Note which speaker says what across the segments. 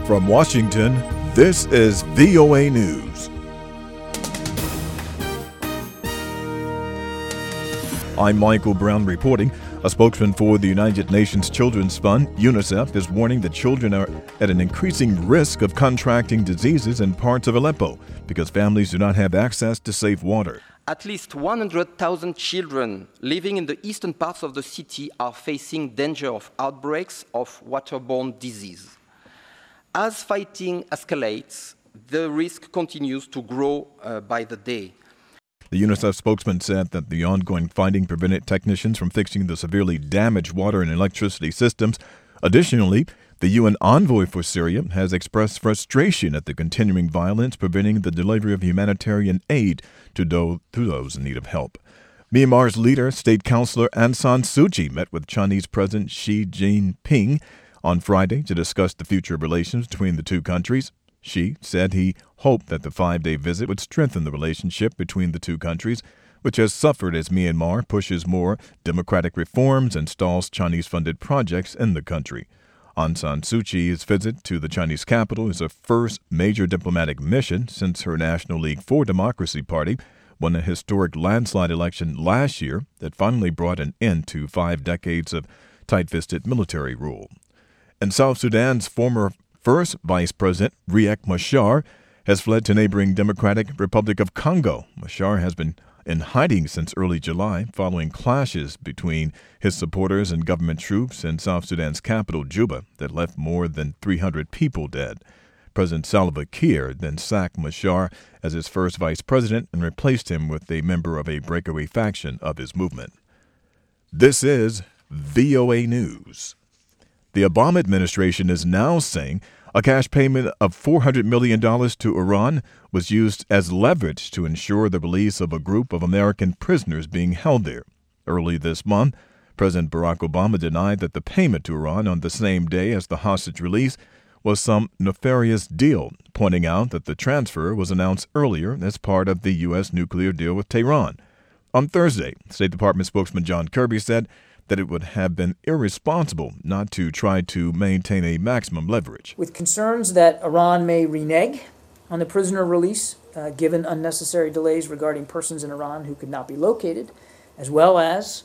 Speaker 1: From Washington, this is VOA News. I'm Michael Brown reporting. A spokesman for the United Nations Children's Fund, UNICEF, is warning that children are at an increasing risk of contracting diseases in parts of Aleppo because families do not have access to safe water.
Speaker 2: At least 100,000 children living in the eastern parts of the city are facing danger of outbreaks of waterborne disease. As fighting escalates, the risk continues to grow by the day.
Speaker 1: The UNICEF spokesman said that the ongoing fighting prevented technicians from fixing the severely damaged water and electricity systems. Additionally, the UN envoy for Syria has expressed frustration at the continuing violence preventing the delivery of humanitarian aid to those in need of help. Myanmar's leader, State Councilor Aung San Suu Kyi, met with Chinese President Xi Jinping on Friday to discuss the future relations between the two countries. Xi said he hoped that the 5-day visit would strengthen the relationship between the two countries, which has suffered as Myanmar pushes more democratic reforms and stalls Chinese-funded projects in the country. Aung San Suu Kyi's visit to the Chinese capital is her first major diplomatic mission since her National League for Democracy party won a historic landslide election last year that finally brought an end to 5 decades of tight-fisted military rule. And South Sudan's former First Vice President Riek Machar has fled to neighboring Democratic Republic of Congo. Machar has been in hiding since early July following clashes between his supporters and government troops in South Sudan's capital, Juba, that left more than 300 people dead. President Salva Kiir then sacked Machar as his first vice president and replaced him with a member of a breakaway faction of his movement. This is VOA News. The Obama administration is now saying a cash payment of $400 million to Iran was used as leverage to ensure the release of a group of American prisoners being held there. Early this month, President Barack Obama denied that the payment to Iran on the same day as the hostage release was some nefarious deal, pointing out that the transfer was announced earlier as part of the U.S. nuclear deal with Tehran. On Thursday, State Department spokesman John Kirby said that it would have been irresponsible not to try to maintain a maximum leverage.
Speaker 3: With concerns that Iran may renege on the prisoner release, given unnecessary delays regarding persons in Iran who could not be located, as well as,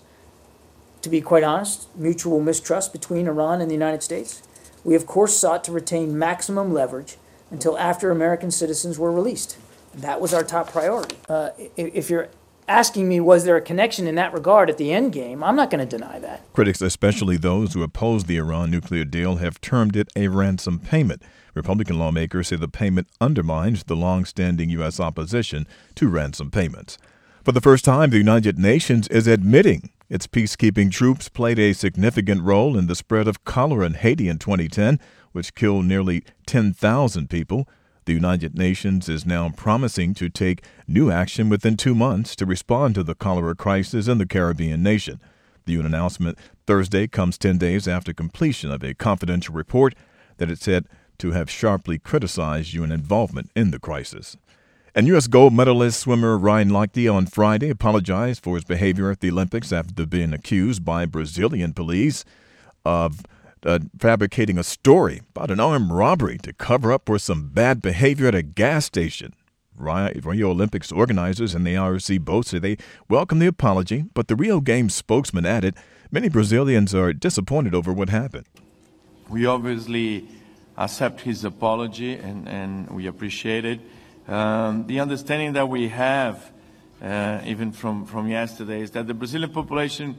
Speaker 3: to be quite honest, mutual mistrust between Iran and the United States, we of course sought to retain maximum leverage until after American citizens were released. That was our top priority. If you're asking me, was there a connection in that regard at the end game, I'm not going to deny that.
Speaker 1: Critics, especially those who oppose the Iran nuclear deal, have termed it a ransom payment. Republican lawmakers say the payment undermines the long-standing U.S. opposition to ransom payments. For the first time, the United Nations is admitting its peacekeeping troops played a significant role in the spread of cholera in Haiti in 2010, which killed nearly 10,000 people. The United Nations is now promising to take new action within 2 months to respond to the cholera crisis in the Caribbean nation. The UN announcement Thursday comes 10 days after completion of a confidential report that it said to have sharply criticized UN involvement in the crisis. And U.S. gold medalist swimmer Ryan Lochte on Friday apologized for his behavior at the Olympics after being accused by Brazilian police of fabricating a story about an armed robbery to cover up for some bad behavior at a gas station. Rio Olympics organizers and the IOC both say they welcome the apology, but the Rio Games spokesman added many Brazilians are disappointed over what happened.
Speaker 4: We obviously accept his apology and we appreciate it. The understanding that we have, even from yesterday, is that the Brazilian population,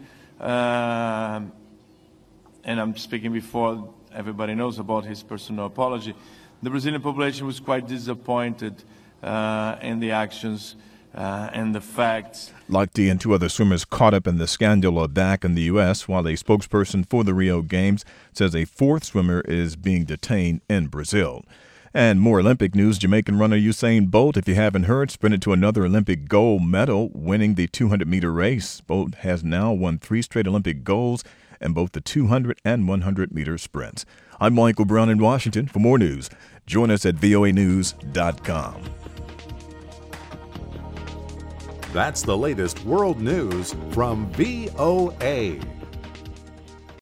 Speaker 4: and I'm speaking before everybody knows about his personal apology, the Brazilian population was quite disappointed in the actions and the facts.
Speaker 1: Lochte and 2 other swimmers caught up in the scandal are back in the U.S., while a spokesperson for the Rio Games says a 4th swimmer is being detained in Brazil. And more Olympic news, Jamaican runner Usain Bolt, if you haven't heard, sprinted to another Olympic gold medal, winning the 200-meter race. Bolt has now won 3 straight Olympic golds in both the 200 and 100-meter sprints. I'm Michael Brown in Washington. For more news, join us at voanews.com.
Speaker 5: That's the latest world news from VOA.